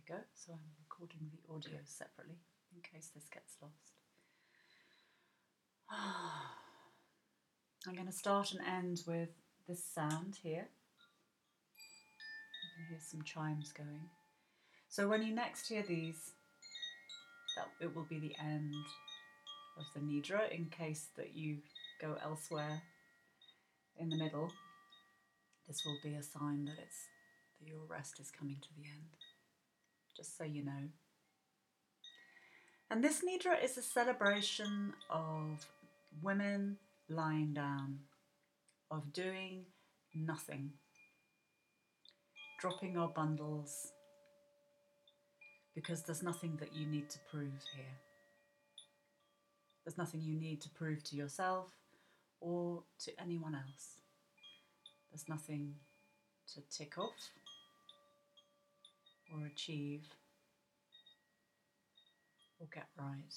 we go. So I'm recording the audio separately in case this gets lost. I'm going to start and end with this sound here. You can hear some chimes going. So when you next hear these, it will be the end of the nidra in case that you go elsewhere in the middle. This will be a sign that your rest is coming to the end, just so you know. And this nidra is a celebration of women lying down, of doing nothing, dropping our bundles, because there's nothing that you need to prove here. There's nothing you need to prove to yourself or to anyone else. There's nothing to tick off or achieve or get right.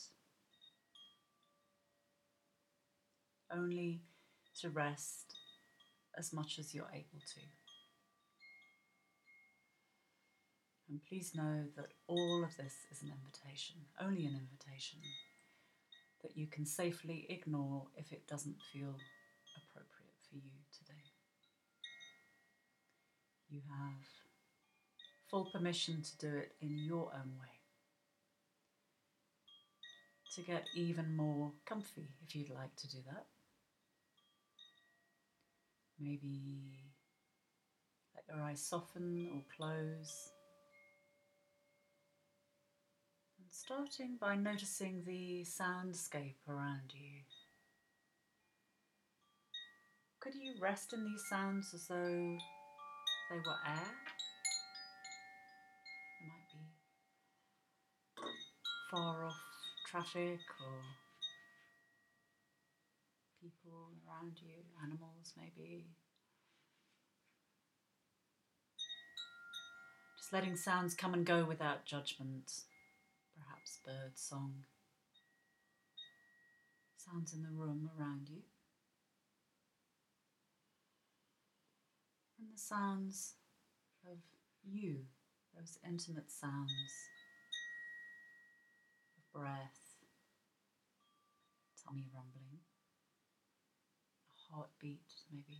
Only to rest as much as you're able to. And please know that all of this is an invitation, only an invitation, that you can safely ignore if it doesn't feel appropriate for you today. You have full permission to do it in your own way, to get even more comfy if you'd like to do that. Maybe let your eyes soften or close. And starting by noticing the soundscape around you. Could you rest in these sounds as though they were air? It might be far off traffic or people around you, animals maybe. Just letting sounds come and go without judgment. Perhaps bird song. Sounds in the room around you. And the sounds of you, those intimate sounds of breath, tummy rumbling, a heartbeat maybe.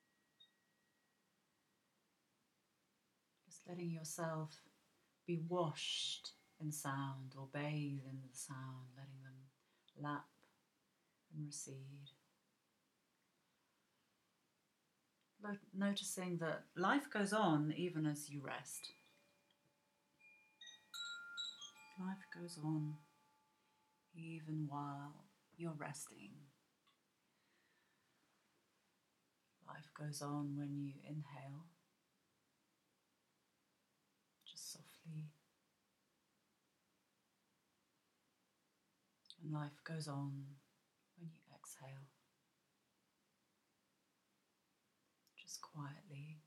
Just letting yourself be washed in sound or bathe in the sound, letting them lap and recede. Noticing that life goes on even as you rest. Life goes on even while you're resting. Life goes on when you inhale, just softly. And life goes on when you exhale, just quietly.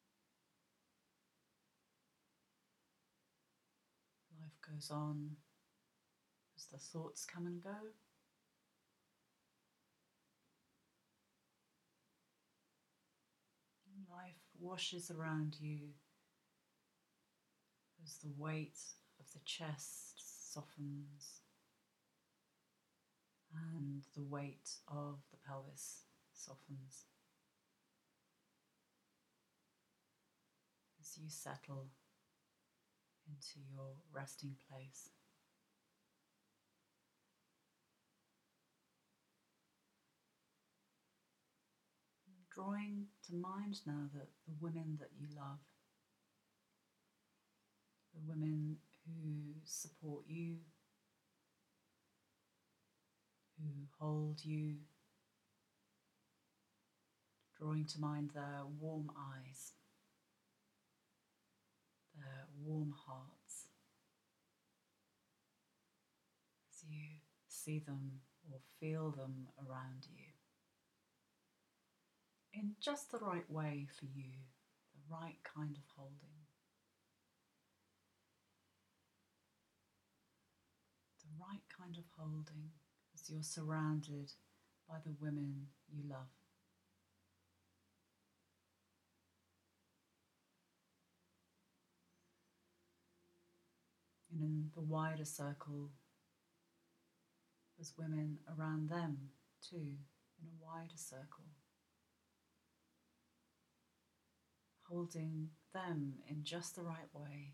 Life goes on as the thoughts come and go. Life washes around you as the weight of the chest softens and the weight of the pelvis softens as you settle into your resting place. Drawing to mind now that the women that you love, the women who support you, who hold you, drawing to mind their warm eyes, their warm hearts, as you see them or feel them around you, in just the right way for you, the right kind of holding. The right kind of holding as you're surrounded by the women you love. And in the wider circle, there's women around them too, in a wider circle, holding them in just the right way,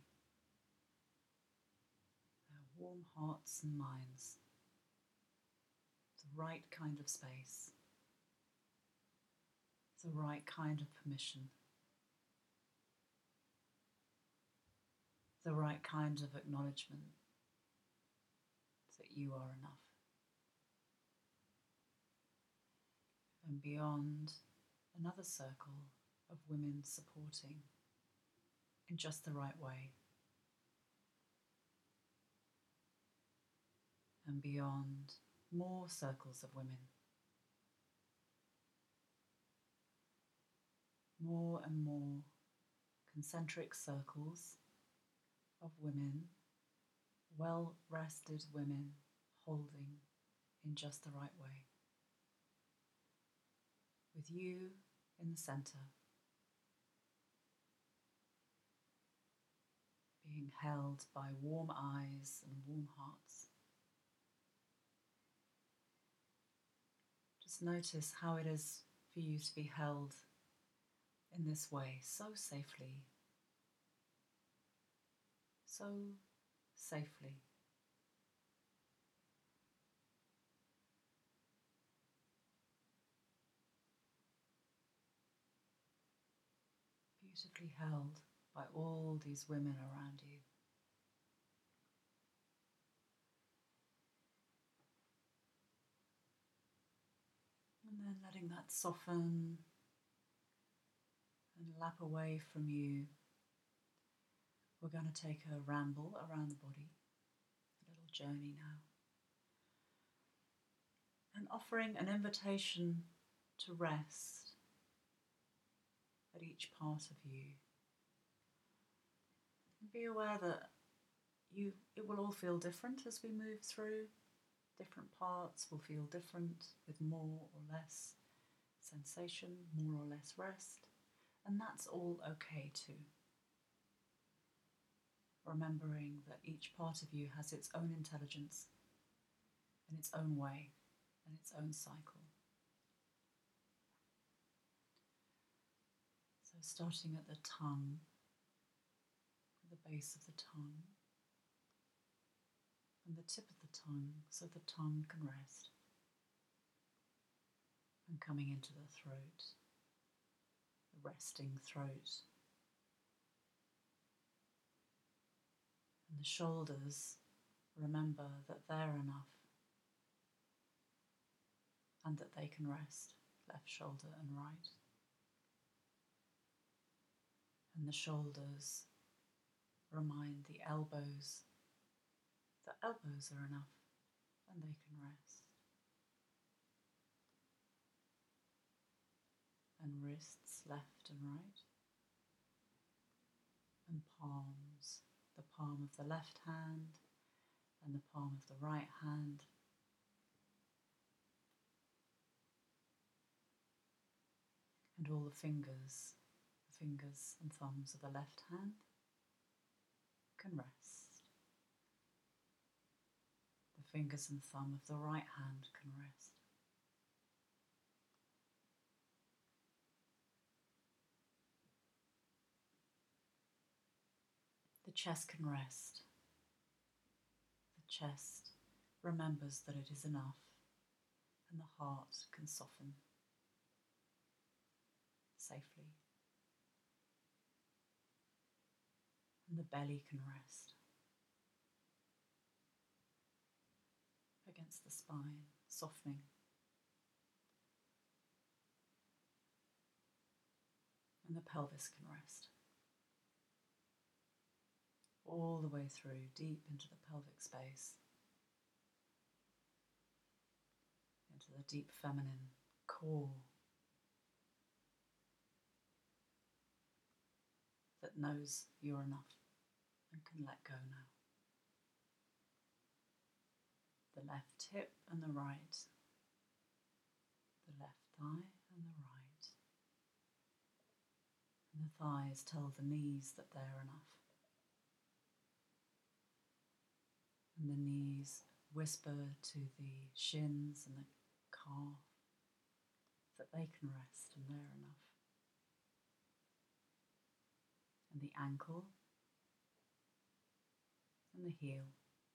their warm hearts and minds, the right kind of space, the right kind of permission, the right kind of acknowledgement that you are enough. And beyond, another circle of women supporting in just the right way. And beyond, more circles of women. More and more concentric circles of women, well-rested women, holding in just the right way. With you in the center, being held by warm eyes and warm hearts. Just notice how it is for you to be held in this way, so safely, so safely. Beautifully held by all these women around you. And then letting that soften and lap away from you. We're going to take a ramble around the body, a little journey now. And offering an invitation to rest at each part of you. And be aware that it will all feel different as we move through. Different parts will feel different with more or less sensation, more or less rest. And that's all okay too. Remembering that each part of you has its own intelligence in its own way and its own cycle. So starting at the tongue, the base of the tongue, and the tip of the tongue so the tongue can rest. And coming into the throat, the resting throat. And the shoulders, remember that they're enough and that they can rest, left shoulder and right. And the shoulders remind the elbows that elbows are enough and they can rest. And wrists left and right. And palms, the palm of the left hand and the palm of the right hand. And all the fingers and thumbs of the left hand can rest. The fingers and thumb of the right hand can rest. The chest can rest. The chest remembers that it is enough, and the heart can soften safely. And the belly can rest against the spine, softening. And the pelvis can rest. All the way through, deep into the pelvic space, into the deep feminine core that knows you're enough and can let go now. The left hip and the right, the left thigh and the right. And the thighs tell the knees that they're enough. And the knees whisper to the shins and the calf that they can rest and they're enough. And the ankle and the heel.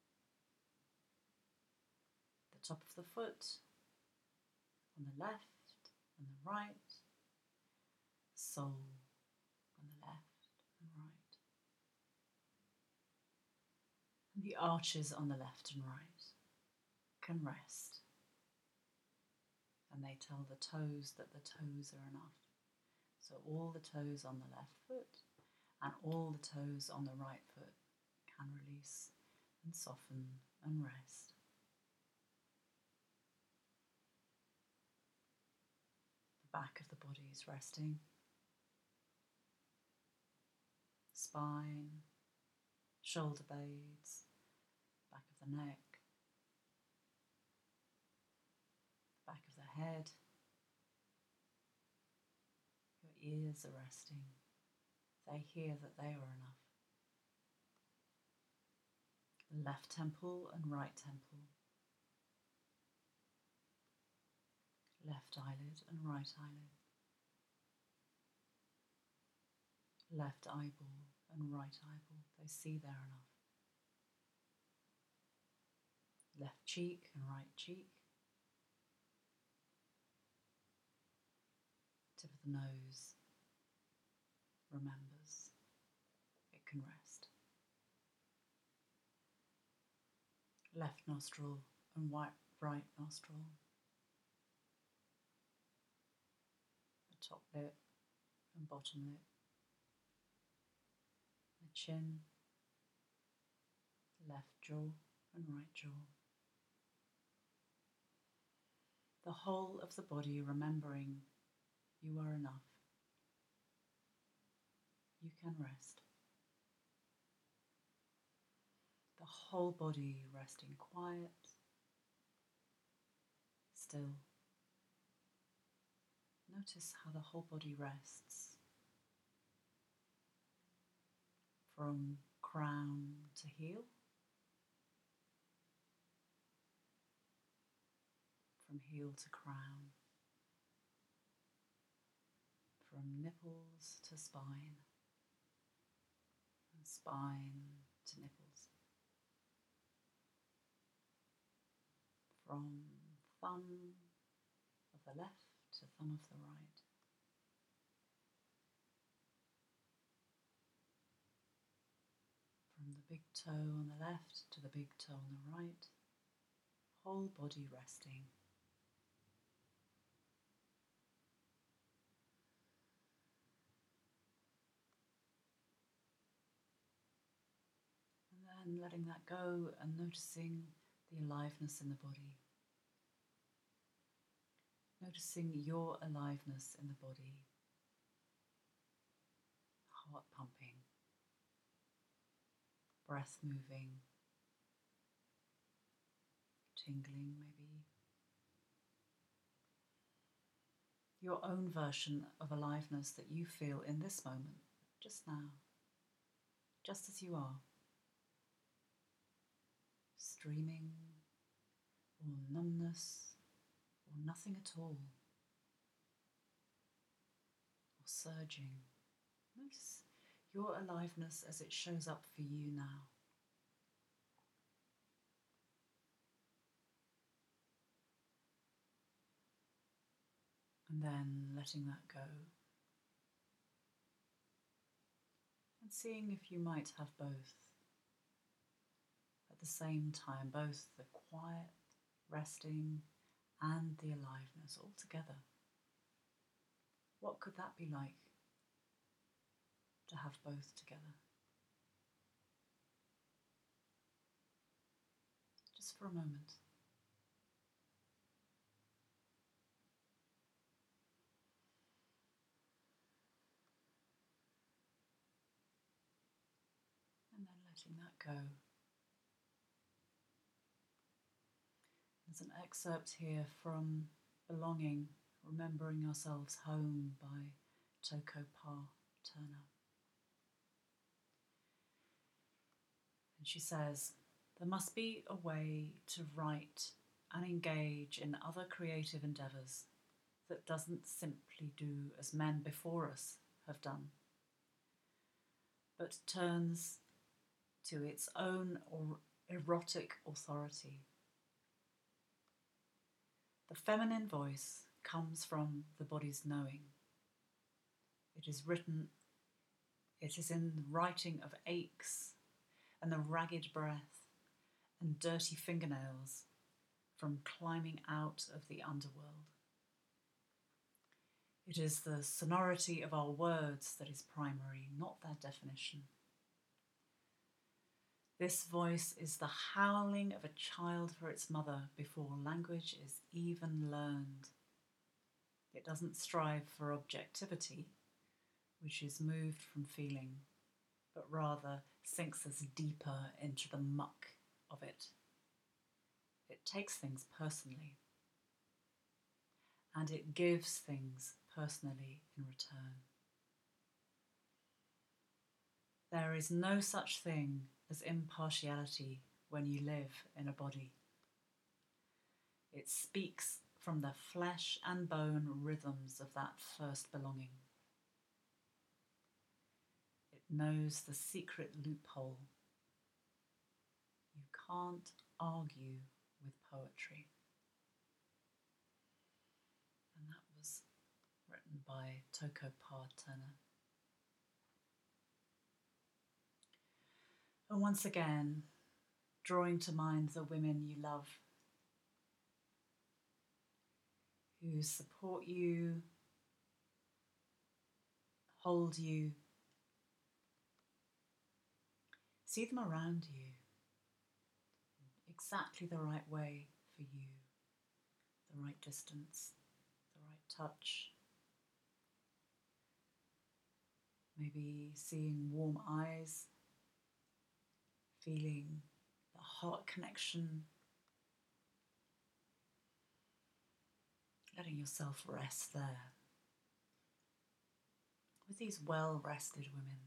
The top of the foot on the left and the right. Sole on the left and right. And the arches on the left and right can rest. And they tell the toes that the toes are enough. So all the toes on the left foot and all the toes on the right foot can release and soften and rest. The back of the body is resting. Spine, shoulder blades, back of the neck, back of the head. Your ears are resting. They hear that they are enough. Left temple and right temple. Left eyelid and right eyelid. Left eyeball and right eyeball. They see they're enough. Left cheek and right cheek. Tip of the nose remembers it can rest. Left nostril and right nostril. The top lip and bottom lip. The chin, left jaw and right jaw. The whole of the body remembering you are enough. You can rest. The whole body resting quiet, still. Notice how the whole body rests. From crown to heel. From heel to crown. From nipples to spine. And spine to nipples. From thumb of the left to thumb of the right. From the big toe on the left to the big toe on the right. Whole body resting. And then letting that go and noticing the aliveness in the body. Noticing your aliveness in the body. Heart pumping. Breath moving. Tingling maybe. Your own version of aliveness that you feel in this moment, just now. Just as you are. Streaming, or numbness, or nothing at all, or surging. Notice your aliveness as it shows up for you now. And then letting that go. And seeing if you might have both. At the same time, both the quiet, resting, and the aliveness all together. What could that be like to have both together? Just for a moment. And then letting that go. There's an excerpt here from Belonging, Remembering Ourselves Home by Toko Parr-Turner. And she says, There must be a way to write and engage in other creative endeavours that doesn't simply do as men before us have done, but turns to its own erotic authority. The feminine voice comes from the body's knowing. It is in the writing of aches and the ragged breath and dirty fingernails from climbing out of the underworld. It is the sonority of our words that is primary, not their definition. This voice is the howling of a child for its mother before language is even learned. It doesn't strive for objectivity, which is moved from feeling, but rather sinks us deeper into the muck of it. It takes things personally, and it gives things personally in return. There is no such thing as impartiality when you live in a body. It speaks from the flesh and bone rhythms of that first belonging. It knows the secret loophole. You can't argue with poetry. And that was written by Toko Parr-Turner. And once again, drawing to mind the women you love, who support you, hold you, see them around you, exactly the right way for you, the right distance, the right touch. Maybe seeing warm eyes, feeling the heart connection, letting yourself rest there with these well-rested women.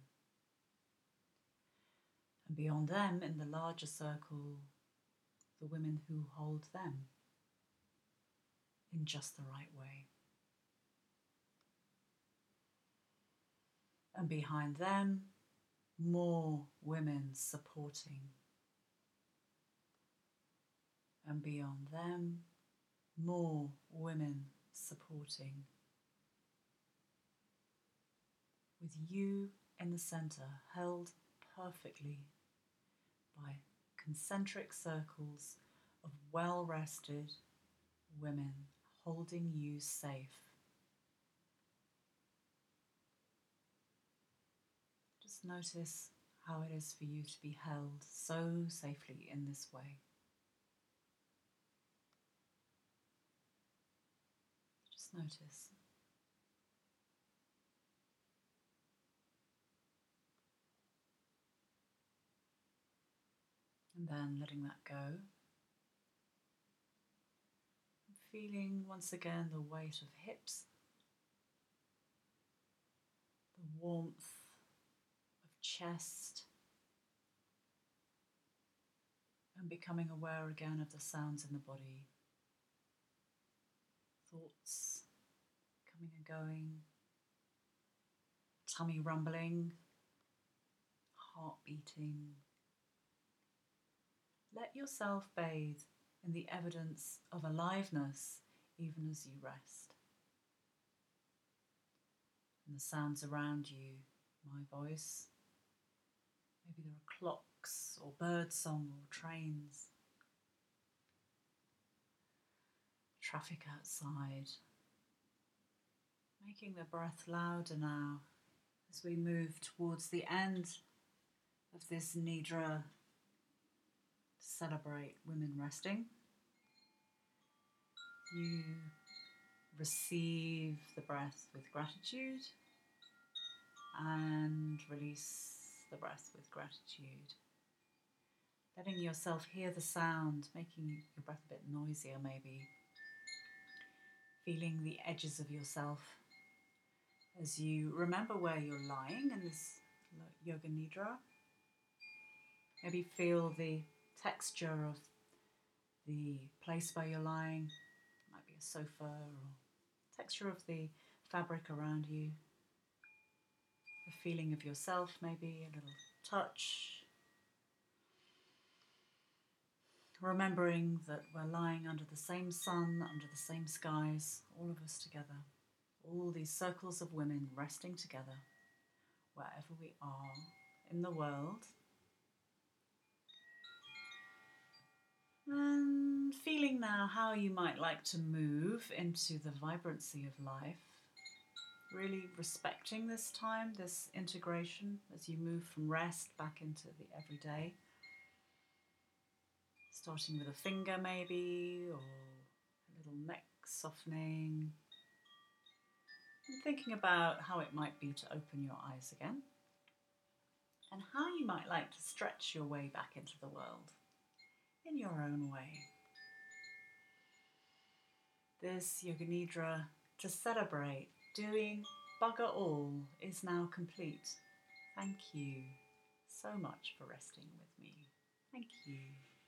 And beyond them, in the larger circle, the women who hold them in just the right way. And behind them, more women supporting. And beyond them, more women supporting. With you in the centre, held perfectly by concentric circles of well-rested women holding you safe. Just notice how it is for you to be held so safely in this way. Just notice. And then letting that go. Feeling once again the weight of hips, the warmth of chest, and becoming aware again of the sounds in the body. Thoughts coming and going, tummy rumbling, heart beating. Let yourself bathe in the evidence of aliveness even as you rest. And the sounds around you, my voice. Maybe there are clocks or bird song or trains. Traffic outside. Making the breath louder now as we move towards the end of this Nidra to celebrate women resting. You receive the breath with gratitude and release the breath with gratitude. Letting yourself hear the sound, making your breath a bit noisier maybe. Feeling the edges of yourself as you remember where you're lying in this Yoga Nidra. Maybe feel the texture of the place where you're lying. It might be a sofa, or texture of the fabric around you. The feeling of yourself, maybe a little touch. Remembering that we're lying under the same sun, under the same skies, all of us together. All these circles of women resting together, wherever we are in the world. And feeling now how you might like to move into the vibrancy of life. Really respecting this time, this integration, as you move from rest back into the everyday. Starting with a finger maybe, or a little neck softening. And thinking about how it might be to open your eyes again. And how you might like to stretch your way back into the world in your own way. This Yoga Nidra to celebrate doing bugger all is now complete. Thank you so much for resting with me. Thank you.